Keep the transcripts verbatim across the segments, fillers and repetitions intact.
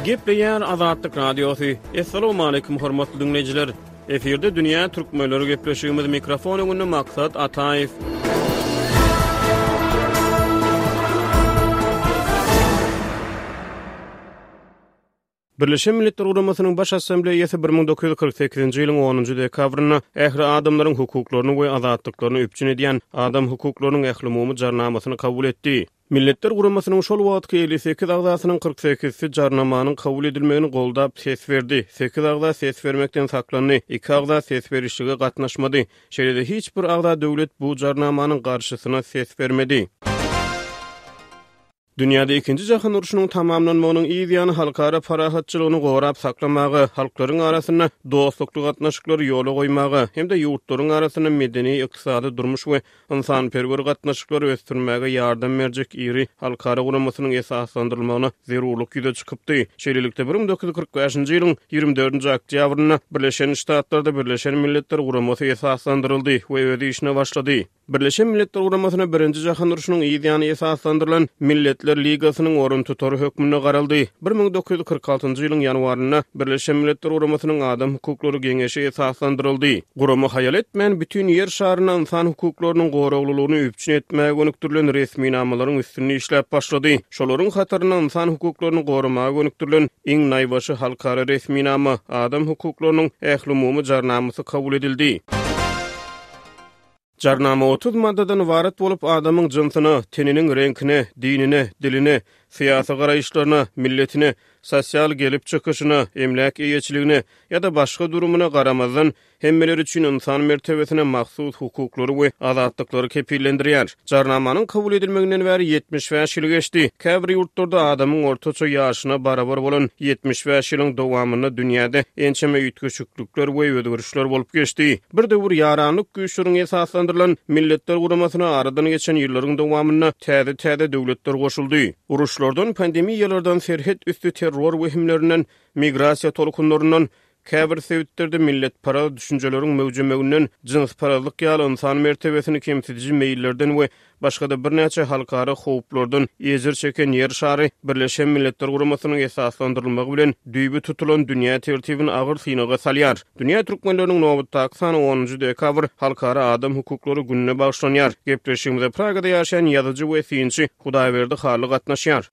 Gepleýär Azatlyk Radiosu. Assalamu alaykum hormatly dinleyijiler. Eferde dünýä türkmenleri gepleşýümiz mikrofon öňünde maksat Ataýew. Birleşen Milletler Guramasynyň baş assambleýasy bir ming dokuz ýüz kırk sekizinji ýylyň onunjy dekabryna ähli adamlaryň hukuklaryny we azatlyklaryny üpçün edýän Adam hukuklarynyň ähli jarnamasyny kabul etdi. Milletler Guramasynyň şol wagtky elli sekiz agzasynyň kırk sekizisi jarnamanyň kabul edilmegini goldap ses berdi. sekiz agza ses bermekden saklandy, iki agza ses berişige gatnaşmady. Şeýle hiç bir agza döwlet bu jarnamanyň garşysyna ses bermedi. Dünýäde ikinji jahyn uruşunyň tamamlanmagynyň ýa-da halkara parahatçylygyny gorap saklamagy, halklaryň arasyna dostlukly gatnaşyklary ýola goýmagy hem-de ýurtlaryň arasyna medeni, ykdysady durmuş we ynsanperwer gatnaşyklary ösdürmäge ýardam berjek iri halkara guramasynyň esaslandyrylmagyna zerurlyk ýüze çykypdy. Şeýlelikde bir ming dokuz ýüz kırk beşinji ýylyň ýygrimi dördünji oktýabryna Birleşen Ştatlarda Birleşen Milletler Guramasy esaslandyryldy we öz işine başlady. Birleşen Milletler Guramasyna birinji jahyn uruşunyň ýa-da esaslandyrylan Milletler Ligasynyň orun tutary hökmüne garaldy. bir ming dokuz ýüz kırk altynjy ýylyň ýanwaryna Birleşen Milletler Guramasynyň Adam hukuklary geňeşi esaslandyryldy. Gurama haýal etmän bütün ýer şaryna insan hukuklarynyň goraglylygyny üpçün etmäge gönükdirilen resmi namalaryň üstünde işläp başlady. Şolaryň hatyryna insan hukuklaryny goramaga gönükdirilen iň naýbaşy halkara resmi nama Adam hukuklarynyň ähli umumy jarnamasy kabul edildi. Jarnama otuz maddadan ibaret bolup adamyň jynsyny, teniniň reňkini, dinini, dilini, syýasy garaýşlaryny, milletini, sosial gelip çykyşyny, emlak eýeçiligini ýa-da başga durumuna garamazdan hemmeler üçin insan mertebesine mahsus hukuklary we azatlyklary kepillendirýär. Jarnamanyň kabul edilmeginden bäri yetmiş beş ýyl geçdi. Käbir ýurtlarda adamyň ortaça ýaşyna barabar bolan yetmiş beş ýylyň dowamyna dünýäde ençeme ýetgeçlikler we özgürişler bolup geçdi. Bir de bir ýaranlyk güýçleriň esaslandyrylan Milletler Guramasyna aradan geçen ýyllaryň dowamyna täze-täze döwletler goşuldy. Uruşlardan, pandemiýalardan, serhet üstü terror wehimlerinden, migrasiýa tolkunlaryndan, käbir sebäplerde millet para düşünjeleriň mewjudlygynyň jins paralyk ýaly insan mertebesini kemsitiji meýillerden we başga da bir näçe halkara howplardan ýezir çeken ýer şary Birleşen Milletler Guramasynyň esaslandyrylmagy bilen düýbi tutulan dünýä tertibini agyr synaga salýar. Dünýä türkmenläriniň nowatdaky sany onunjy dekabr halkara adam hukuklary gününe bagşlanýar. Gepleşigimizde Pragada ýaşaýan ýazyjy we synçy Hudaýberdi Harly gatnaşýar.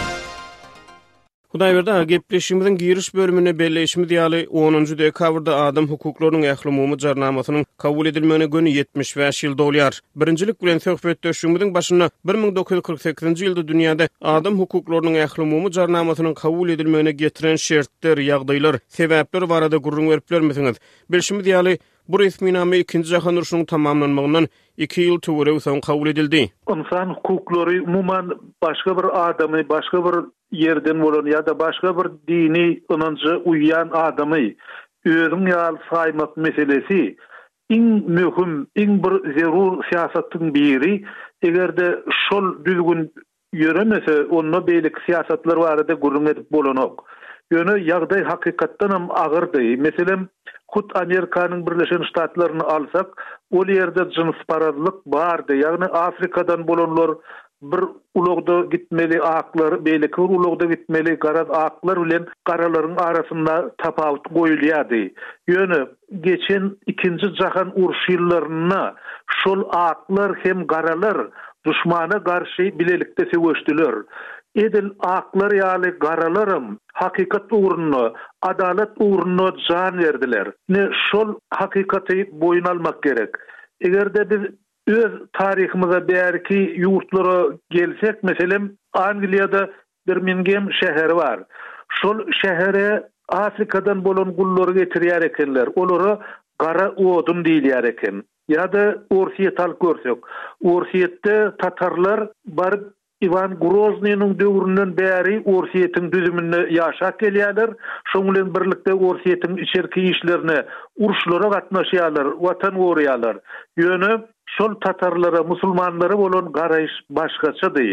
Hudaýberdi gepleşigimiziň giriş bölümine belleşimiz ýaly onunjy dekabrda adam hukuklarynyň ähli umumy jarnamasynyň kabul edilmegine göni yetmiş beş ýyl dolýar. Birinjilik bilen söhbetdeşigimiziň başyna bir ming dokuz ýüz kırk sekizinji ýylda dünýäde adam hukuklarynyň ähli umumy jarnamasynyň kabul edilmegine getiren şertler, ýagdaýlar, sebäpler barada gurrun berip bermesiňiz. Belşimiz ýaly bu resmi nama ikinji jahyn uruşunyň tamamlanmagynyň iki ýyl töwereg soň kabul edildi. İnsan hukuklary umuman başga bir adamy, başga bir yerden bolan ýa-da başga bir dini inançy uýan adamy özüň ýaly saýmak meselesi iň möhüm, iň bir zerur siýasatyň biri. Egerde şol düzgün ýöremese, onda beýlik siýasatlar barada gurrun edip bolanok. Ýöne ýagdaý hakykatdan hem agyrdy. Meselem Hut Amerikanyň Birleşen Ştatlaryny alsak, ol ýerde jins paralyk bardy. Ýagny Afrikadan bolanlar bir ulugda gitmeli aklar, beýleki ulugda gitmeli garaz aklar bilen garalaryň arasynda tapawut goýulýardy. Ýöne geçen ikinji jahyn uruşy ýyllaryna şol aklar hem garalar düşmana garşy bilelikde söwüşdiler. Edil aklar ýaly garalarym hakykat uğruna, adalet uğruna can verdiler. Ne şol hakykaty boyun almak gerek. Egerde biz öz tarihimize bärki ýurtlara gelsek, meselem Angliýada Birmingham şäheri var. Şol şähere Afrikadan bolan gullary getirýär ekenler. Olary gara odun diýilýär eken. Ýa-da Orsiýetal görsek. Orsiýetde tatarlar bar Ivan Groznyň döwründen bäri Orsiýetiň düzüminde ýaşap gelýärler. Şoň bilen birlikde Orsiýetiň içerki işlerine, uruşlara gatnaşýarlar, watan gorýarlar. Ýöne şol tatarlara, musulmanlara bolan garaýş başgaçadyr.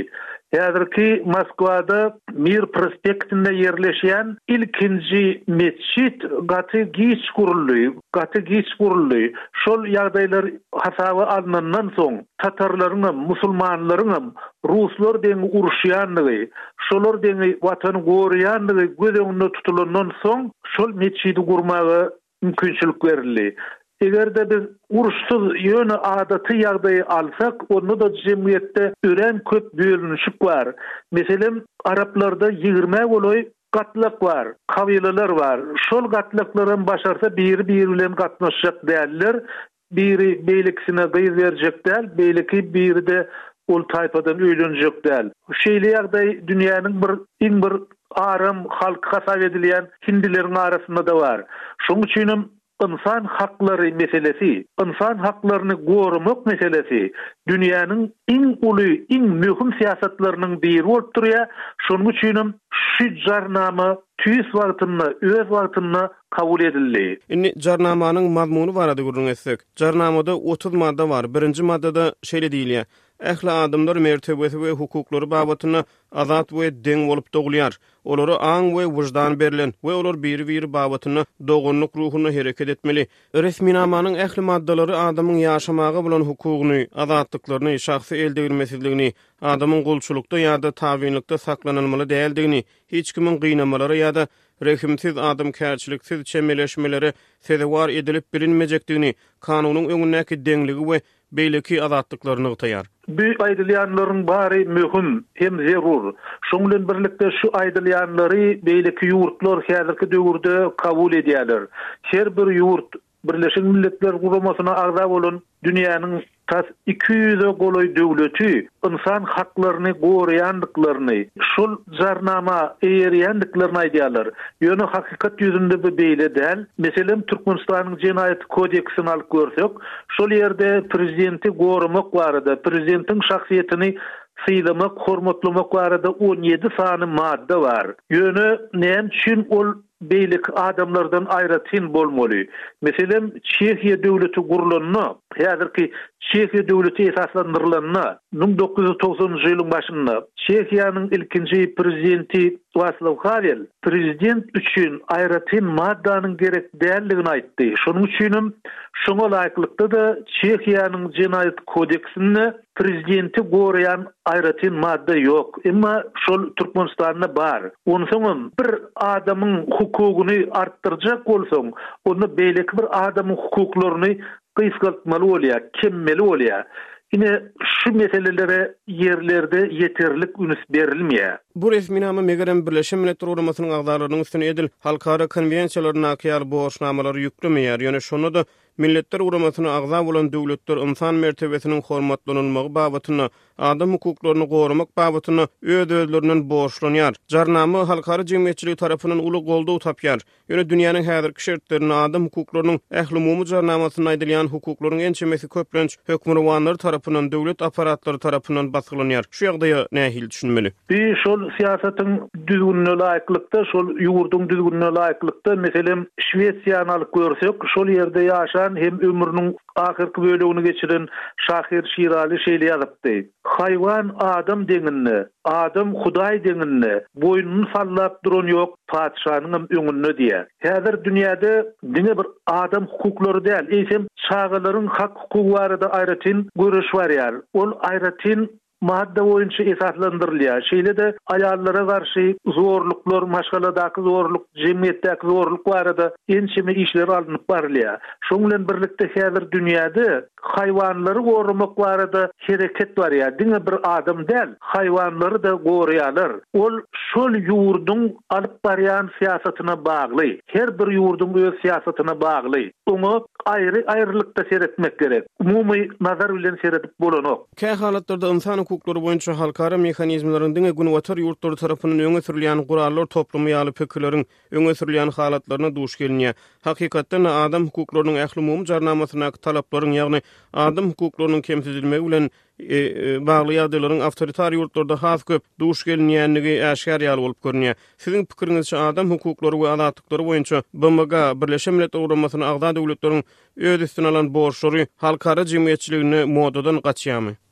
Häzirki Moskwada Mir prospektinde yerleşen ilkinji mescit gaty giç guruldy, gaty giç guruldy. Şol ýagdaýlar hasaby alnandan soň Tatarlaryň, musulmanlaryň, Ruslar deňi uruşýanlygy, şolar deňi watany goraýanlygy göz öňünde tutulandan soň şol mescidi gurmagy mümkinçilik berildi. Egerde biz uruşsuz ýöne adaty ýagdaýy alsak, onu da jemgyýetde ören köp bölünüşik bar. Meselem Araplarda ýigirme goloy gatlyk bar, kabileler var. Şol gatlyklaryň başarsa biri biri bilen gatnaşjak däller. Biri beýleksine gyz berjek däl, beýleki biri de ol taýpadan öýlenjek däl. Şeýle ýagdaý dünýäniň bir iň bir aram halka hasap edilýän hindileriň arasynda da bar. Şoň üçin insan haklary meselesi, insan haklaryny gorumak meselesi dünýäniň iň uly, iň möhüm siýasatlarynyň biri bolup durýar. Şonuň üçin şu jarnama tüýs wagtyny, öz wagtyny kabul edildi. Inni jarnamanyň mazmuny barada gurrun etsek, jarnamada otuz madda bar. Birinji maddada şeýle diýilýär: ähli adamlar mertebesi we hukuklary babatyna azat we deň bolup dogulýar. Olary aň we wyjdan berilen we olar biri-biri babatyna dogunluk ruhuny hereket etmeli. Resminamanyň ähli maddalary adamyň ýaşamagy bilen hukugyny, azatlyklaryny, şahsy eldigirmesizligini, adamyň gulçulukda ýa-da tabinlikde saklanylmaly däldigini, hiç kimin gynamaları ýa-da rehimsiz adam kärçiliksiz çemeleşmeleri sezewar edilip bilinmejekdigini, kanunyň öňündäki deňligi we beýleki azatlyklaryny gytaýar. Bu aýdylýanlaryň bary möhüm hem zerur. Şoň bilen birlikde şu aýdylýanlary beýleki ýurtlar häzirki döwürde kabul edýärler. Her bir ýurt Birleşik Milletler Guramasyna agza bolan dünýäniň tas iki yüze goloy döwleti insan haklaryny goraýandyklaryny, şol jarnama eýerýändiklaryny aýdýarlar. Ýöne hakykat ýüzünde bu beýle däl. Meselem Türkmenistanyň Jenaýat kodeksini alyp görsek, şol ýerde prezidenti goramak barada, prezidentiň şahsiýetini syýlamak, hormatlamak barada on ýedi sany madda bar. Ýöne näme üçin ol beýlik adamlardan aýratyn bolmaly. Meselem Çekiýa döwleti gurulanyny, häzirki Çekiýa döwleti esaslandyrylanyny bin dokuz yüz togsonunjy ýylyň başynda Çekiýanyň ilkinji prezidenti Václav Havel prezident üçin aýratyn maddanyň gerek däldigini aýtdy. Şonuň üçin şoňa laýyklykda da Çekiýanyň Jenaýat kodeksinde prezidenti goraýan aýratyn madda ýok. Emma şol Türkmenistanda bar. Ony soň bir adamyň hukugyny artdyrjak bolsaň, onu beýleki bir adamyň hukuklaryny gysgatmaly bolýar, kemmeli bolýar. Yine şu meselelere yerlerde yeterlik ünüs berilmeýär. Bu resminama Megerem Birleşen Milletler Guramasynyň agzalarynyň üstüne edil halkara konwensiýalaryna akyar borçnamalary ýüklemeýär. Ýöne şonu da Milletler Guramasyna agza bolan döwletler insan mertebesiniň hormatlanylmagy babatyna, adam hukuklaryny gorumak babatyna öz özlerinden borçlanýar. Jarnama halkara jemgyýetçiligi tarapyndan uly goldaw tapýar. Ýöne dünýäniň häzirki şertlerini adam hukuklarynyň ähli umumy jarnamasyna aýdylýan hukuklaryň ençemesi köplenç hökümranlar tarapyndan, döwlet aparatlary tarapyndan basgylanyar. Şu ýagdaýa nähil düşünmeli? Bir şol siýasatyň düzgünlüğüne laýyklykda, şol ýurduň düzgünlüğüne laýyklykda, meselem Şwetsiýany alyp görsek, şol ýerde ýaşan hem ömrüniň ahyrky bölegini geçiren Şahir Şirali şeýle ýazypdy. Haýwan adam deňinni, adam Hudaý deňinni boýnuny sallap duran ýok, padşanyň öňünde diýär. Häzir dünýäde diňe bir adam hukuklary däl, eýsem çağalaryň hak hukuky barada aýratyn görüş barýar. Ol aýratyn madda boýunça esaslandyrylýar. Şeýle de aýallara garşy zorluklar, maşgaladaky zorluk, jemgyýetdäki zorluk barada ençeme işler alınıp barylýar. Şoň bilen birlikde häzir dünýäde haýwanlary gorumak barada hereket barýar. Diňe bir adam däl, haýwanlary da goraýarlar. Ol şol ýurduň alyp barýan siýasatyna bagly. Her bir ýurduň öz siýasatyna bagly. Onu aýry aýrylykda seretmek gerek. Umumy nazar bilen seretip bolanok. Kä halatlarda insan hukuklary boýunça halkara mehanizmlaryň diňe gün watar ýurtlary tarapyndan öňe sürilýän gurallar toplumy ýaly pikirleriň öňe sürilýän halatlaryna duş gelýär. Hakykatdan adam hukuklarynyň ähli umumy jarnamasyna talaplaryň, ýagny adam hukuklarynyň kemsizilmegi bilen e, e, bagly ýagdaýlaryň awtoritar ýurtlarda has köp duş gelýänligi äşkar ýaly bolup görünýär. Siziň pikiriňizçe adam hukuklary we azatlyklary boýunça B M G Birleşen Milletler Guramasynyň agza döwletleriň öz üstüne alan borçlary halkara jemgyýetçiligini modadan gaçýarmy?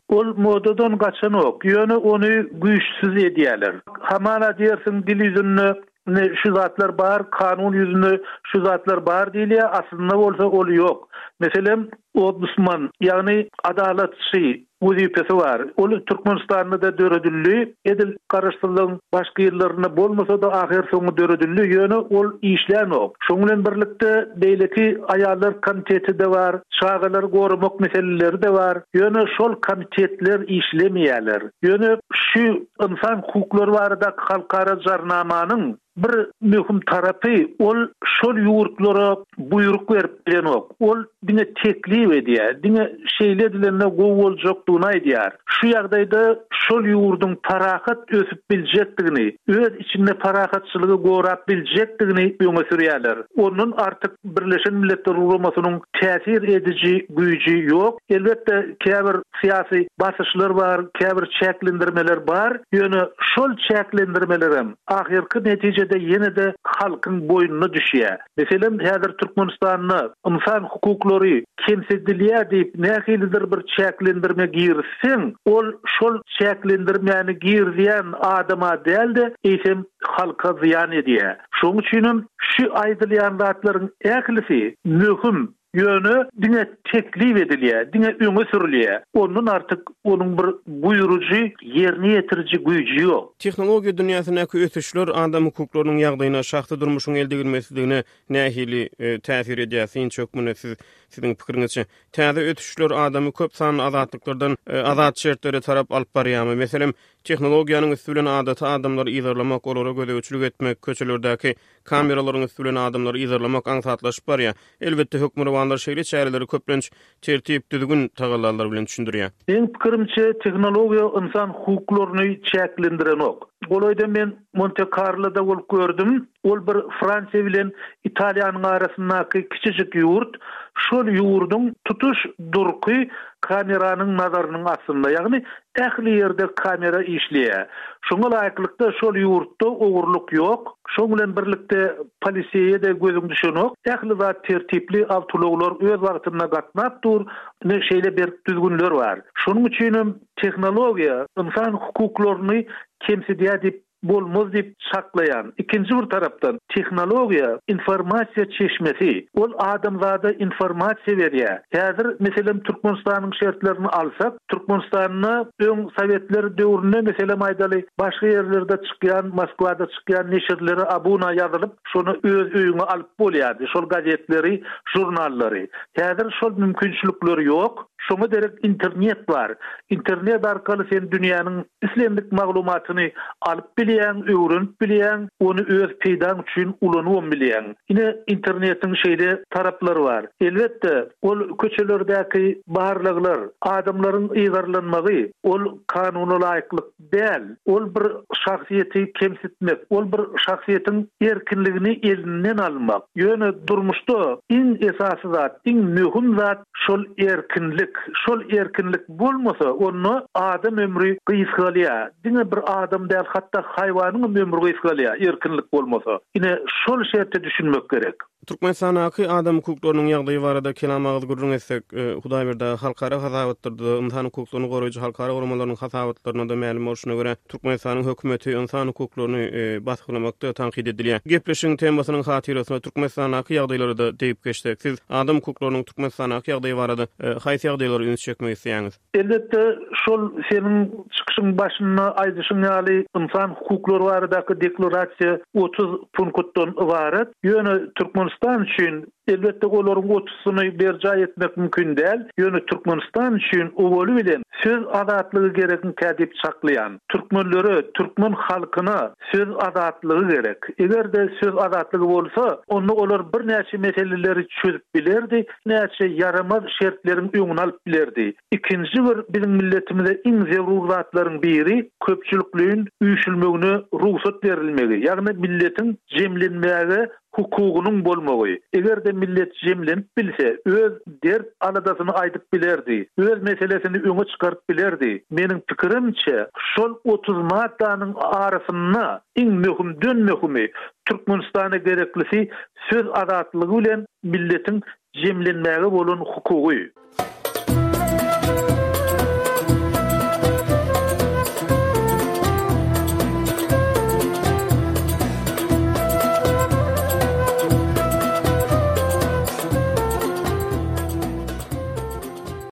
ol modadan kaçan ok. Ýöne onu güýçsiz edýärler. Hamana diýersiň dil ýüzünde ne şu zatlar bar, kanun yüzünde şu zatlar bar diýilýär, aslında bolsa ol ýok. Meselem ombudsman, ýagny adalatçy wezipesi var. Ol Türkmenistanda da döredildi. Edil garaşdyrlygyň başga ýerlerinde bolmasa da ahir soňy döredildi. Ýöne ol işlän ok. Şoň bilen birlikde beýleki aýallar komiteti de var, çağalar gorumak meseleleri de var. Ýöne şol komitetler işlemýärler. Ýöne şu insan hukuklary barada halkara jarnamanyň bir möhüm tarapy ol şol ýurtlara buyruk berip bilen ok. Ol diňe teklip edýär, diňe şeýle dilenle gowuljak aýdýar. Şu ýagdaýda şol ýurduň parahat ösüp biljekdigini, öz içinde parahatçylygy gorap biljekdigini öňe sürýärler. Onun artık Birleşen Milletler Guramasynyň täsir edici güýji ýok. Elbetde käbir syýasy basyşlar bar, käbir çäklendirmeler bar. Ýöne şol çäklendirmelerim ahirki netijede ýene de halkyň boýnuna düşýär. Meselem häzir Türkmenistanyň insan hukuklary kemsedilýär diýip nähilidir bir çäklendirme girsin, ol şol çäklendirmeni girýän adama däldi, eýsem halka ziyan edýär. Şoň üçin şu aýdylýan zatlaryň ählisi möhüm ýöne diňe teklip edilýär, diňe öňe sürilýär. Onun artık onun bir buyurucu, ýerine ýetiriji güýji ýok. Tehnologiýa dünýäsindäki ötüşler adam hukuklarynyň ýagdaýyna şahty durmuşyň elde girmesligine nähili e, täsir edýär. Çökmüne siz siziň pikiriňizçe täze ötüşler adamy köp sanly azatlyklardan e, azat şertlere tarap alyp barýarmy? Meselem tehnologiýanyň üstünden adaty adamlary ýygyrlamak, olara gözeçilik etmek, köçelerdäki kameralaryň üstünden adamlary ýygyrlamak aňsatlaşyp barýar. Elbetde hökümranlar şeýle çäreleri köplenç tertip düzgün tagalarlar bilen düşündirýär. Benim pikirimçe tehnologiýa insan hukuklaryny çäklendiren ok. Golaýda men Monte Carlo'da bolup gördüm. Ol bir Fransiýa bilen Italiýanyň arasyndaky kiçijik ýurt. Şol ýurduň tutuş durky kameranyň nazarının aslında. Ýagny ähli ýerde kamera işleýär. Şoňa laýyklykda şol ýurtda ogurluk ýok. Şoň bilen birlikde polisiýe de gözüň düşenok. Ähli zat tertipli awtologlar öz wagtynda gatnap dur, ne şeýle bir düzgünler bar. Şonuň üçin tehnologiýa insan hukuklaryny kemsedýär diýip bolmaz diýip saklayan. İkinci bir tarapdan tehnologiýa informasiýa çeşmesi. Ol adamzada informasiýa berýär. Häzir meselem Türkmenistanyň şertlerini alsak, Türkmenistanyň öň Sowetler döwründe meselem aýdaly başga ýerlerde çykýan, Moskwada çykýan neşirleri abuna ýazylyp, şonu öz öýüňe alyp bolýardy. Şol gazetleri, jurnallary. Häzir şol mümkinçilikleri ýok. Şoňa derek internet bar. Internet arkaly sen dünýäniň islendik maglumatyny alyp bilýän, öwrenip bilýän, onu öz peýdaň üçin ulanyp bilýän. Ine internetiň şeýle taraplary bar. Elbetde ol köçelerdäki barlyklar, adamlaryň ýygyrlanmagy, ol kanuny laýyklyk däl. Ol bir şahsiýeti kemsitmek, ol bir şahsiýetiň erkinligini elinden almak. Ýöne durmuşda iň esasy zat, iň möhüm zat şol erkinlik. Şol erkinlik bolmasa onu adam ömrü gysgalýar. Diňe bir adam däl, hatda haýwanyň ömrü gysgalýar, erkinlik bolmasa. Ine şol şertde düşünmek gerek. Türkmenistanaky adam hukuklarynyň ýagdaýy barada kelamagy gurrun etsek, Hudaý berde halkara hazawatdyrdy, insan hukuklaryny goraýjy halkara gormalarynyň hazawatlaryna da ma'lum bolşuna görä Türkmenistanyň hökümeti insan hukuklaryny baskılamakda tankid edilýär. Gepleşiň temasynyň hatyrasynda Türkmenistanaky ýagdaýlary da diýip geçdik. Siz adam hukuklarynyň Türkmenistanaky ýagdaýy barada haýsy ýagdaýlary üns çekmek isleýäňiz? Elbetde şol seniň çykyşyň başyna aýdyşyň ýaly insan hukuklary baradaky deklarasiýa otuz punktdan ibaret. Ýöne Türkmenistan üçin elbetde olaryň otusyny berja etmek mümkin däl. Ýöne Türkmenistan üçin owaly bilen söz azatlygy gerekni kädip saklayan türkmenleri, türkmen halkyna söz azatlygy gerek. Egerde söz azatlygy bolsa, onu olar bir näçe meseleleri çözüp bilerdi, näçe yaramaz şertlerin öňüne alyp bilerdi. İkinji bir bizim milletimizde iň zerurlatlaryň biri köpçülikliğin üýşülmegine ruhsat berilmegi. Ýagny milletin jemlenmäge hukugunun bolmagy. Egerde millet jemlenip bilse, öz dert aladasyny aýdyp bilerdi, öz meselesini öňe çykaryp bilerdi. Meniň pikirimçe, şol otuz maddanyň arasynda iň möhüm dönmekmi Türkmenistana gereklisi söz azatlygy bilen milletin jemlenmäge bolan hukugy.